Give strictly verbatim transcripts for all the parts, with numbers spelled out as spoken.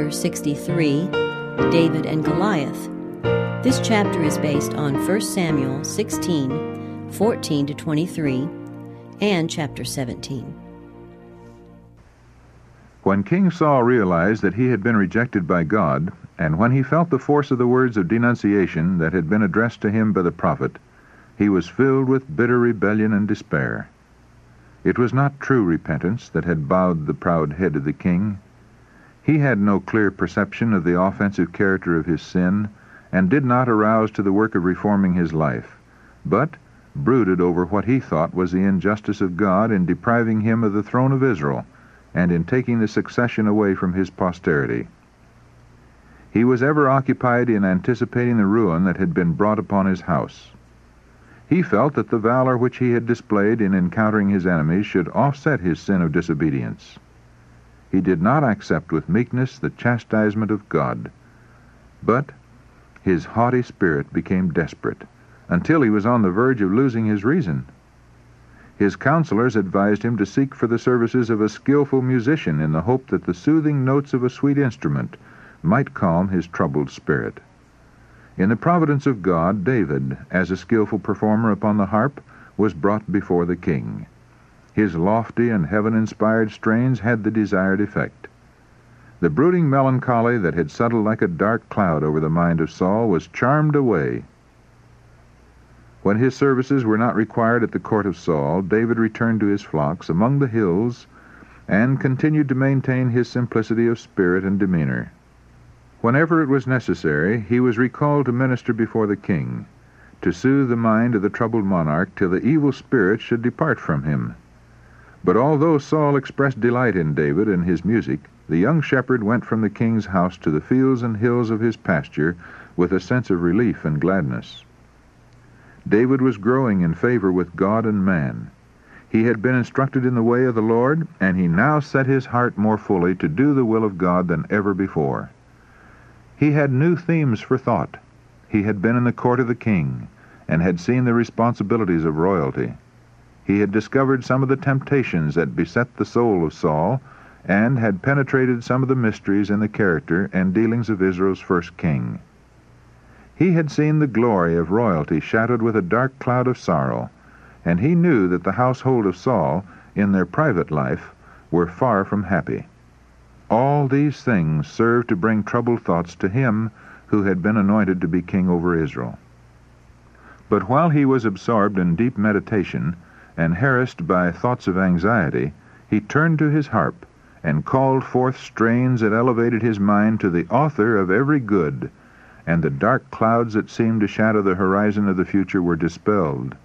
chapter sixty-three, David and Goliath. This chapter is based on First Samuel sixteen, fourteen to twenty-three, and chapter seventeen. When King Saul realized that he had been rejected by God, and when he felt the force of the words of denunciation that had been addressed to him by the prophet, he was filled with bitter rebellion and despair. It was not true repentance that had bowed the proud head of the king. He had no clear perception of the offensive character of his sin, and did not arouse to the work of reforming his life, but brooded over what he thought was the injustice of God in depriving him of the throne of Israel, and in taking the succession away from his posterity. He was ever occupied in anticipating the ruin that had been brought upon his house. He felt that the valor which he had displayed in encountering his enemies should offset his sin of disobedience. He did not accept with meekness the chastisement of God, but his haughty spirit became desperate, until he was on the verge of losing his reason. His counselors advised him to seek for the services of a skillful musician in the hope that the soothing notes of a sweet instrument might calm his troubled spirit. In the providence of God, David, as a skillful performer upon the harp, was brought before the king. His lofty and heaven-inspired strains had the desired effect. The brooding melancholy that had settled like a dark cloud over the mind of Saul was charmed away. When his services were not required at the court of Saul, David returned to his flocks among the hills and continued to maintain his simplicity of spirit and demeanor. Whenever it was necessary, he was recalled to minister before the king, to soothe the mind of the troubled monarch till the evil spirit should depart from him. But although Saul expressed delight in David and his music, the young shepherd went from the king's house to the fields and hills of his pasture with a sense of relief and gladness. David was growing in favor with God and man. He had been instructed in the way of the Lord, and he now set his heart more fully to do the will of God than ever before. He had new themes for thought. He had been in the court of the king, and had seen the responsibilities of royalty. He had discovered some of the temptations that beset the soul of Saul, and had penetrated some of the mysteries in the character and dealings of Israel's first king. He had seen the glory of royalty shadowed with a dark cloud of sorrow, and he knew that the household of Saul, in their private life, were far from happy. All these things served to bring troubled thoughts to him who had been anointed to be king over Israel. But while he was absorbed in deep meditation and harassed by thoughts of anxiety, he turned to his harp and called forth strains that elevated his mind to the author of every good, and the dark clouds that seemed to shadow the horizon of the future were dispelled.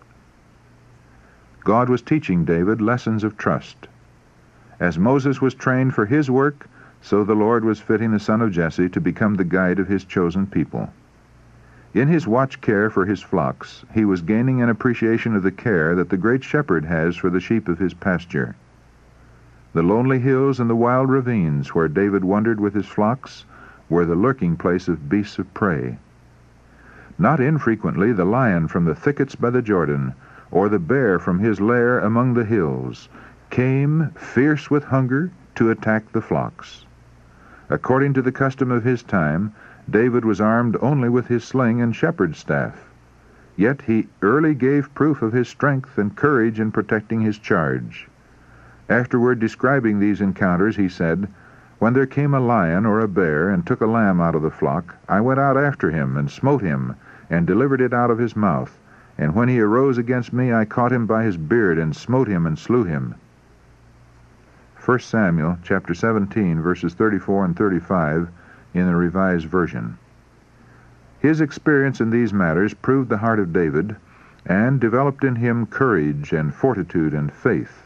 God was teaching David lessons of trust. As Moses was trained for his work, so the Lord was fitting the son of Jesse to become the guide of his chosen people. In his watch care for his flocks, he was gaining an appreciation of the care that the great shepherd has for the sheep of his pasture. The lonely hills and the wild ravines where David wandered with his flocks were the lurking place of beasts of prey. Not infrequently the lion from the thickets by the Jordan, or the bear from his lair among the hills, came, fierce with hunger, to attack the flocks. According to the custom of his time, David was armed only with his sling and shepherd's staff. Yet he early gave proof of his strength and courage in protecting his charge. Afterward, describing these encounters, he said, "When there came a lion or a bear and took a lamb out of the flock, I went out after him and smote him and delivered it out of his mouth. And when he arose against me, I caught him by his beard and smote him and slew him." First Samuel chapter seventeen, verses thirty-four and thirty-five in the Revised Version. His experience in these matters proved the heart of David and developed in him courage and fortitude and faith.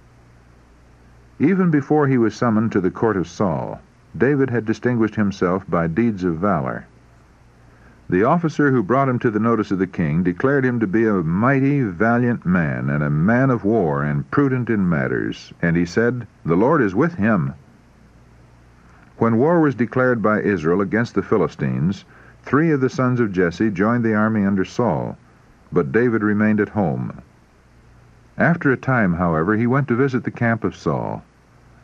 Even before he was summoned to the court of Saul, David had distinguished himself by deeds of valor. The officer who brought him to the notice of the king declared him to be a mighty, valiant man, and a man of war, and prudent in matters. And he said, "The Lord is with him." When war was declared by Israel against the Philistines, three of the sons of Jesse joined the army under Saul, but David remained at home. After a time, however, he went to visit the camp of Saul.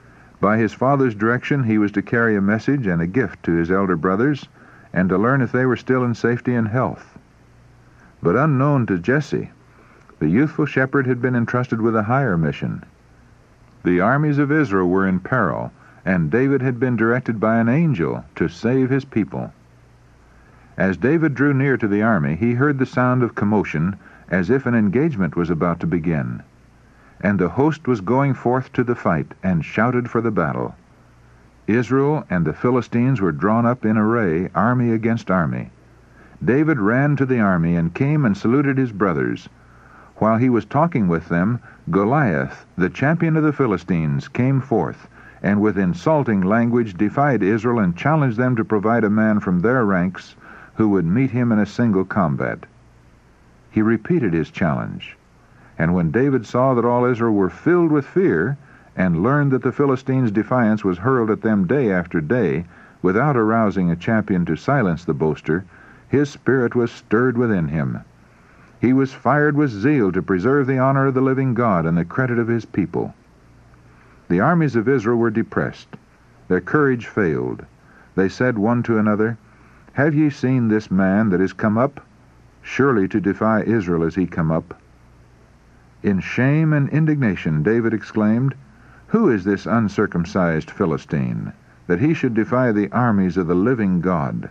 By his father's direction, he was to carry a message and a gift to his elder brothers, and to learn if they were still in safety and health. But unknown to Jesse, the youthful shepherd had been entrusted with a higher mission. The armies of Israel were in peril, and David had been directed by an angel to save his people. As David drew near to the army, he heard the sound of commotion, as if an engagement was about to begin. And the host was going forth to the fight, and shouted for the battle. Israel and the Philistines were drawn up in array, army against army. David ran to the army, and came and saluted his brothers. While he was talking with them, Goliath, the champion of the Philistines, came forth, and with insulting language defied Israel, and challenged them to provide a man from their ranks who would meet him in a single combat. He repeated his challenge, and when David saw that all Israel were filled with fear, and learned that the Philistines' defiance was hurled at them day after day, without arousing a champion to silence the boaster, his spirit was stirred within him. He was fired with zeal to preserve the honor of the living God and the credit of his people. The armies of Israel were depressed. Their courage failed. They said one to another, "Have ye seen this man that is come up? Surely to defy Israel is he come up." In shame and indignation David exclaimed, "Who is this uncircumcised Philistine, that he should defy the armies of the living God?"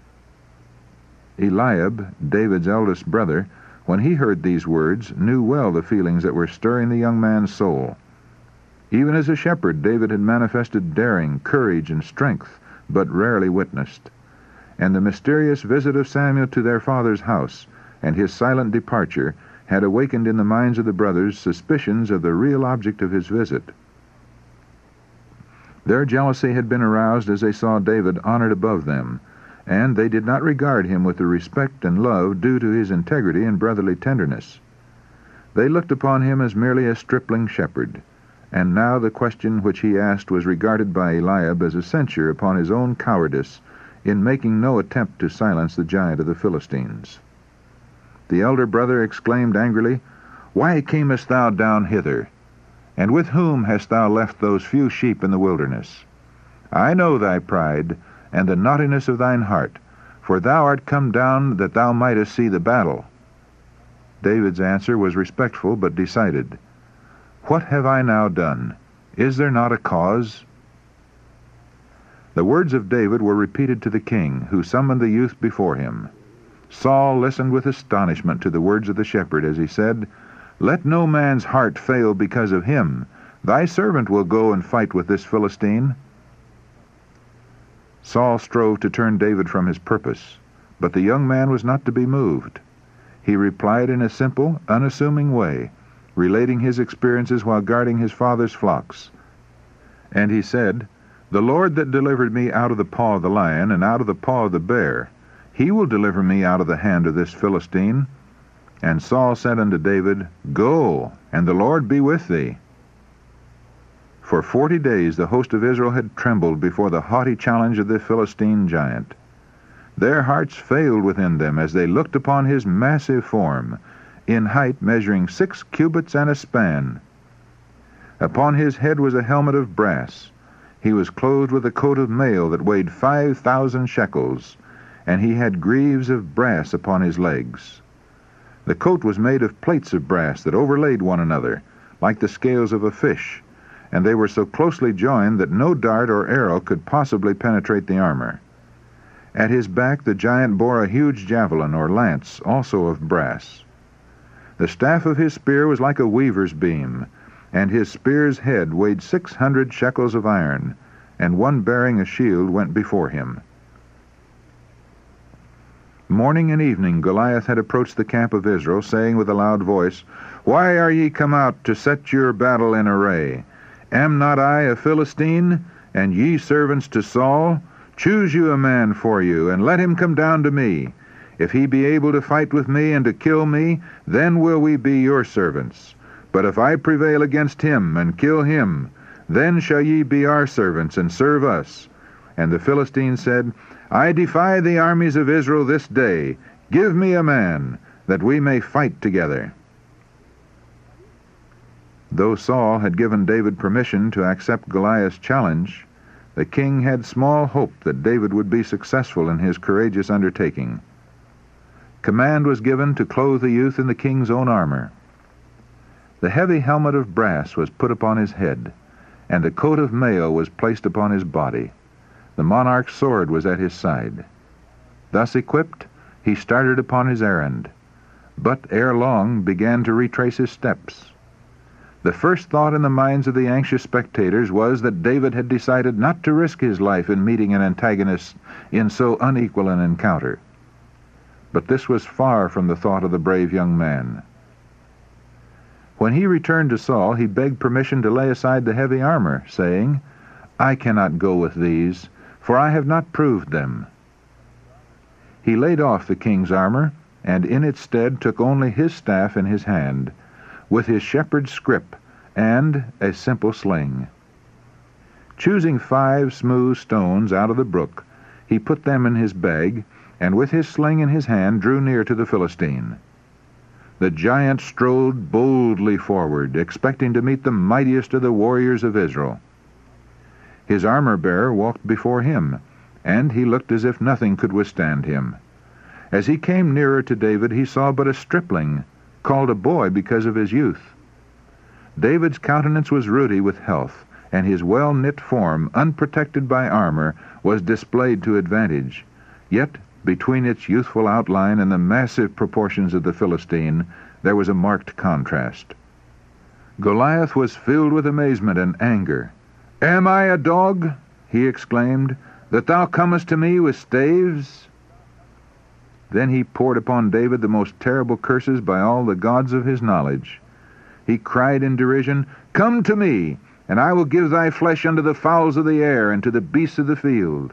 Eliab, David's eldest brother, when he heard these words, knew well the feelings that were stirring the young man's soul. Even as a shepherd, David had manifested daring, courage, and strength, but rarely witnessed. And the mysterious visit of Samuel to their father's house, and his silent departure, had awakened in the minds of the brothers suspicions of the real object of his visit. Their jealousy had been aroused as they saw David honored above them, and they did not regard him with the respect and love due to his integrity and brotherly tenderness. They looked upon him as merely a stripling shepherd, and now the question which he asked was regarded by Eliab as a censure upon his own cowardice in making no attempt to silence the giant of the Philistines. The elder brother exclaimed angrily, "Why camest thou down hither? And with whom hast thou left those few sheep in the wilderness? I know thy pride, and the naughtiness of thine heart, for thou art come down that thou mightest see the battle." David's answer was respectful but decided. "What have I now done? Is there not a cause?" The words of David were repeated to the king, who summoned the youth before him. Saul listened with astonishment to the words of the shepherd as he said, "Let no man's heart fail because of him. Thy servant will go and fight with this Philistine." Saul strove to turn David from his purpose, but the young man was not to be moved. He replied in a simple, unassuming way, relating his experiences while guarding his father's flocks. And he said, "The Lord that delivered me out of the paw of the lion and out of the paw of the bear, he will deliver me out of the hand of this Philistine." And Saul said unto David, "Go, and the Lord be with thee." For forty days the host of Israel had trembled before the haughty challenge of the Philistine giant. Their hearts failed within them as they looked upon his massive form, in height measuring six cubits and a span. Upon his head was a helmet of brass. He was clothed with a coat of mail that weighed five thousand shekels, and he had greaves of brass upon his legs. The coat was made of plates of brass that overlaid one another, like the scales of a fish, and they were so closely joined that no dart or arrow could possibly penetrate the armor. At his back the giant bore a huge javelin or lance, also of brass. The staff of his spear was like a weaver's beam, and his spear's head weighed six hundred shekels of iron, and one bearing a shield went before him. Morning and evening Goliath had approached the camp of Israel, saying with a loud voice, "Why are ye come out to set your battle in array? Am not I a Philistine, and ye servants to Saul? Choose you a man for you, and let him come down to me. If he be able to fight with me and to kill me, then will we be your servants. But if I prevail against him and kill him, then shall ye be our servants and serve us." And the Philistine said, "I defy the armies of Israel this day. Give me a man, that we may fight together." Though Saul had given David permission to accept Goliath's challenge, the king had small hope that David would be successful in his courageous undertaking. Command was given to clothe the youth in the king's own armor. The heavy helmet of brass was put upon his head, and a coat of mail was placed upon his body. The monarch's sword was at his side. Thus equipped, he started upon his errand, but ere long began to retrace his steps. The first thought in the minds of the anxious spectators was that David had decided not to risk his life in meeting an antagonist in so unequal an encounter. But this was far from the thought of the brave young man. When he returned to Saul, he begged permission to lay aside the heavy armor, saying, "I cannot go with these, for I have not proved them." He laid off the king's armor, and in its stead took only his staff in his hand, with his shepherd's scrip and a simple sling. Choosing five smooth stones out of the brook, he put them in his bag, and with his sling in his hand drew near to the Philistine. The giant strode boldly forward, expecting to meet the mightiest of the warriors of Israel. His armor-bearer walked before him, and he looked as if nothing could withstand him. As he came nearer to David, he saw but a stripling, called a boy because of his youth. David's countenance was ruddy with health, and his well-knit form, unprotected by armor, was displayed to advantage. Yet, between its youthful outline and the massive proportions of the Philistine, there was a marked contrast. Goliath was filled with amazement and anger. "Am I a dog," he exclaimed, "that thou comest to me with staves?" Then he poured upon David the most terrible curses by all the gods of his knowledge. He cried in derision, "Come to me, and I will give thy flesh unto the fowls of the air and to the beasts of the field."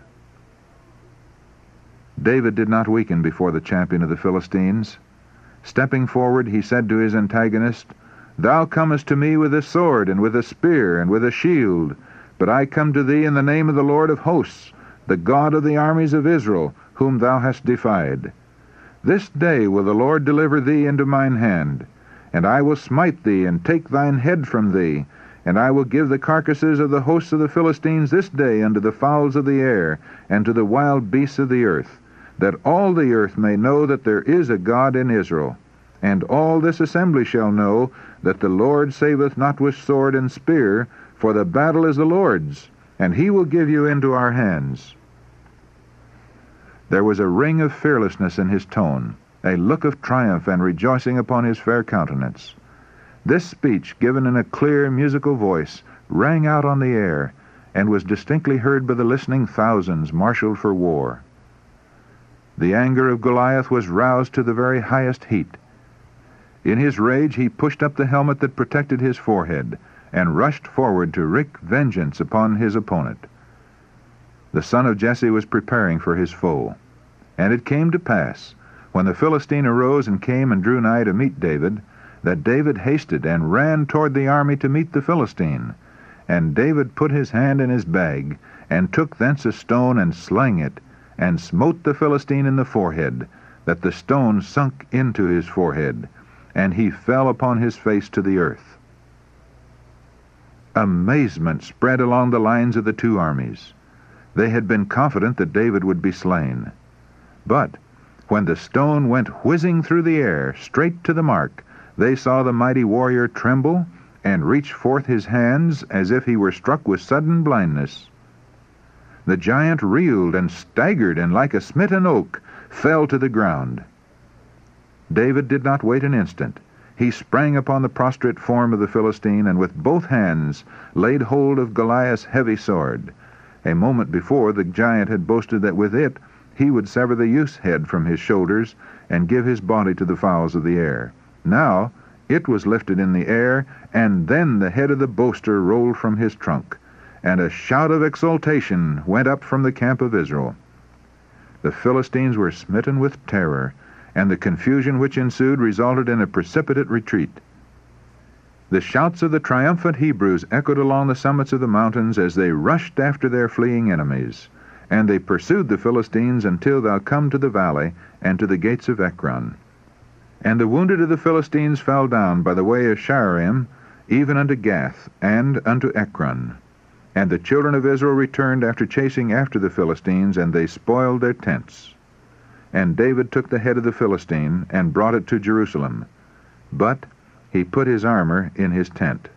David did not weaken before the champion of the Philistines. Stepping forward, he said to his antagonist, "Thou comest to me with a sword, and with a spear, and with a shield, but I come to thee in the name of the Lord of hosts, the God of the armies of Israel, whom thou hast defied. This day will the Lord deliver thee into mine hand, and I will smite thee, and take thine head from thee, and I will give the carcasses of the hosts of the Philistines this day unto the fowls of the air, and to the wild beasts of the earth, that all the earth may know that there is a God in Israel. And all this assembly shall know that the Lord saveth not with sword and spear, for the battle is the Lord's, and he will give you into our hands." There was a ring of fearlessness in his tone, a look of triumph and rejoicing upon his fair countenance. This speech, given in a clear, musical voice, rang out on the air, and was distinctly heard by the listening thousands marshaled for war. The anger of Goliath was roused to the very highest heat. In his rage he pushed up the helmet that protected his forehead, and rushed forward to wreak vengeance upon his opponent. The son of Jesse was preparing for his foe. And it came to pass, when the Philistine arose and came and drew nigh to meet David, that David hasted and ran toward the army to meet the Philistine. And David put his hand in his bag, and took thence a stone, and slang it, and smote the Philistine in the forehead, that the stone sunk into his forehead, and he fell upon his face to the earth. Amazement spread along the lines of the two armies. They had been confident that David would be slain. But when the stone went whizzing through the air, straight to the mark, they saw the mighty warrior tremble and reach forth his hands as if he were struck with sudden blindness. The giant reeled and staggered, and like a smitten oak, fell to the ground. David did not wait an instant. He sprang upon the prostrate form of the Philistine, and with both hands laid hold of Goliath's heavy sword. A moment before, the giant had boasted that with it he would sever the youth's head from his shoulders and give his body to the fowls of the air. Now it was lifted in the air, and then the head of the boaster rolled from his trunk, and a shout of exultation went up from the camp of Israel. The Philistines were smitten with terror, and the confusion which ensued resulted in a precipitate retreat. The shouts of the triumphant Hebrews echoed along the summits of the mountains as they rushed after their fleeing enemies, and they pursued the Philistines until thou come to the valley and to the gates of Ekron. And the wounded of the Philistines fell down by the way of Shaaraim, even unto Gath, and unto Ekron. And the children of Israel returned after chasing after the Philistines, and they spoiled their tents. And David took the head of the Philistine, and brought it to Jerusalem. But he put his armor in his tent.